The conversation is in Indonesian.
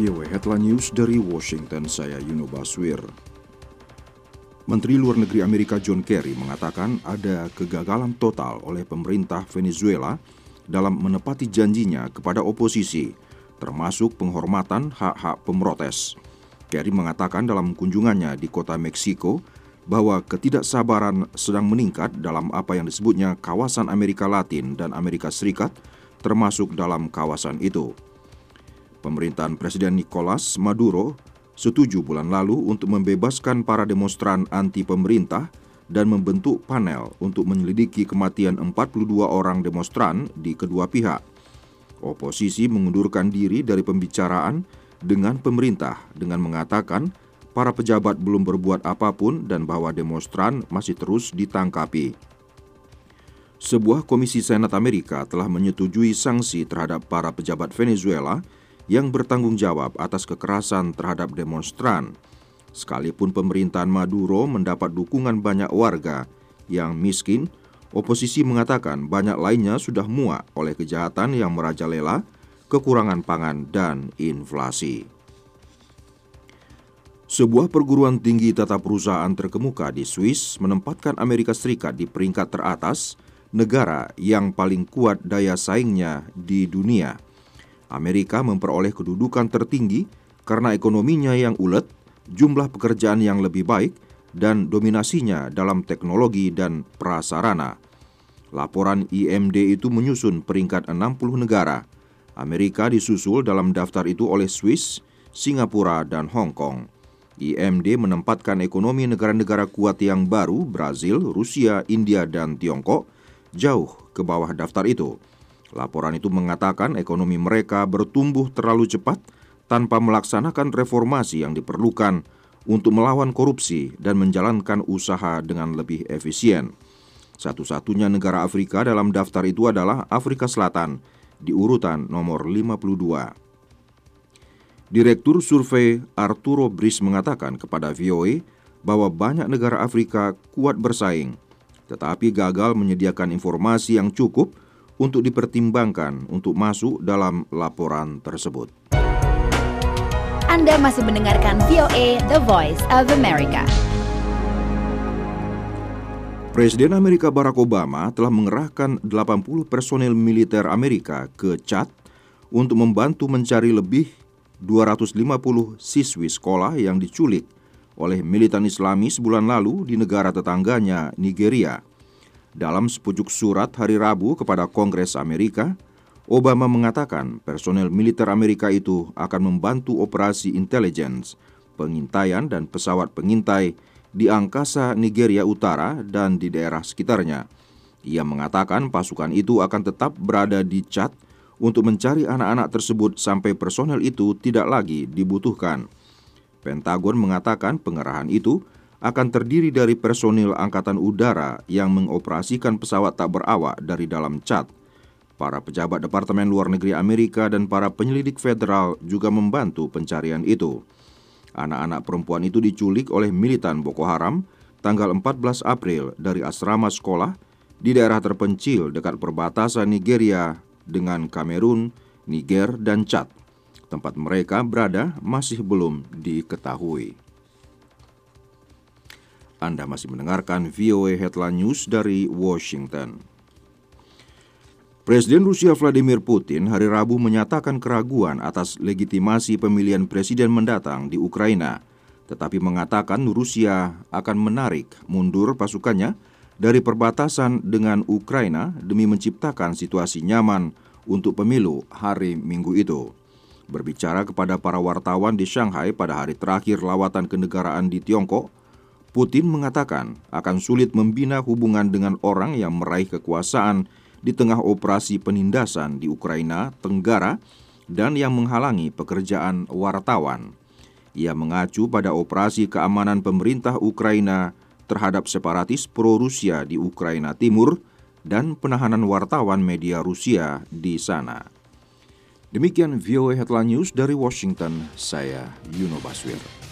VOA Headline News dari Washington, saya Yuno Baswir. Menteri Luar Negeri Amerika John Kerry mengatakan ada kegagalan total oleh pemerintah Venezuela dalam menepati janjinya kepada oposisi, termasuk penghormatan hak-hak pemrotes. Kerry mengatakan dalam kunjungannya di kota Meksiko bahwa ketidaksabaran sedang meningkat dalam apa yang disebutnya kawasan Amerika Latin dan Amerika Serikat, termasuk dalam kawasan itu. Pemerintahan Presiden Nicolas Maduro setuju bulan lalu untuk membebaskan para demonstran anti-pemerintah dan membentuk panel untuk menyelidiki kematian 42 orang demonstran di kedua pihak. Oposisi mengundurkan diri dari pembicaraan dengan pemerintah dengan mengatakan para pejabat belum berbuat apapun dan bahwa demonstran masih terus ditangkapi. Sebuah komisi Senat Amerika telah menyetujui sanksi terhadap para pejabat Venezuela yang bertanggung jawab atas kekerasan terhadap demonstran. Sekalipun pemerintahan Maduro mendapat dukungan banyak warga yang miskin, oposisi mengatakan banyak lainnya sudah muak oleh kejahatan yang merajalela, kekurangan pangan, dan inflasi. Sebuah perguruan tinggi tata perusahaan terkemuka di Swiss menempatkan Amerika Serikat di peringkat teratas negara yang paling kuat daya saingnya di dunia. Amerika memperoleh kedudukan tertinggi karena ekonominya yang ulet, jumlah pekerjaan yang lebih baik, dan dominasinya dalam teknologi dan prasarana. Laporan IMD itu menyusun peringkat 60 negara. Amerika disusul dalam daftar itu oleh Swiss, Singapura, dan Hong Kong. IMD menempatkan ekonomi negara-negara kuat yang baru, Brazil, Rusia, India, dan Tiongkok, jauh ke bawah daftar itu. Laporan itu mengatakan ekonomi mereka bertumbuh terlalu cepat tanpa melaksanakan reformasi yang diperlukan untuk melawan korupsi dan menjalankan usaha dengan lebih efisien. Satu-satunya negara Afrika dalam daftar itu adalah Afrika Selatan di urutan nomor 52. Direktur Survei Arturo Bris mengatakan kepada VOA bahwa banyak negara Afrika kuat bersaing, tetapi gagal menyediakan informasi yang cukup untuk dipertimbangkan untuk masuk dalam laporan tersebut. Anda masih mendengarkan VOA The Voice of America. Presiden Amerika Barack Obama telah mengerahkan 80 personel militer Amerika ke Chad untuk membantu mencari lebih 250 siswi sekolah yang diculik oleh militan Islamis bulan lalu di negara tetangganya, Nigeria. Dalam sepucuk surat hari Rabu kepada Kongres Amerika, Obama mengatakan personel militer Amerika itu akan membantu operasi intelijen, pengintaian dan pesawat pengintai di angkasa Nigeria Utara dan di daerah sekitarnya. Ia mengatakan pasukan itu akan tetap berada di Chad untuk mencari anak-anak tersebut sampai personel itu tidak lagi dibutuhkan. Pentagon mengatakan pengerahan itu akan terdiri dari personil Angkatan Udara yang mengoperasikan pesawat tak berawak dari dalam Chad. Para pejabat Departemen Luar Negeri Amerika dan para penyelidik federal juga membantu pencarian itu. Anak-anak perempuan itu diculik oleh militan Boko Haram tanggal 14 April dari asrama sekolah di daerah terpencil dekat perbatasan Nigeria dengan Kamerun, Niger, dan Chad. Tempat mereka berada masih belum diketahui. Anda masih mendengarkan VOA Headline News dari Washington. Presiden Rusia Vladimir Putin hari Rabu menyatakan keraguan atas legitimasi pemilihan presiden mendatang di Ukraina, tetapi mengatakan Rusia akan menarik mundur pasukannya dari perbatasan dengan Ukraina demi menciptakan situasi nyaman untuk pemilu hari Minggu itu. Berbicara kepada para wartawan di Shanghai pada hari terakhir lawatan kenegaraan di Tiongkok, Putin mengatakan akan sulit membina hubungan dengan orang yang meraih kekuasaan di tengah operasi penindasan di Ukraina Tenggara dan yang menghalangi pekerjaan wartawan. Ia mengacu pada operasi keamanan pemerintah Ukraina terhadap separatis pro-Rusia di Ukraina Timur dan penahanan wartawan media Rusia di sana. Demikian VOA Headline News dari Washington, saya Yuno Baswir.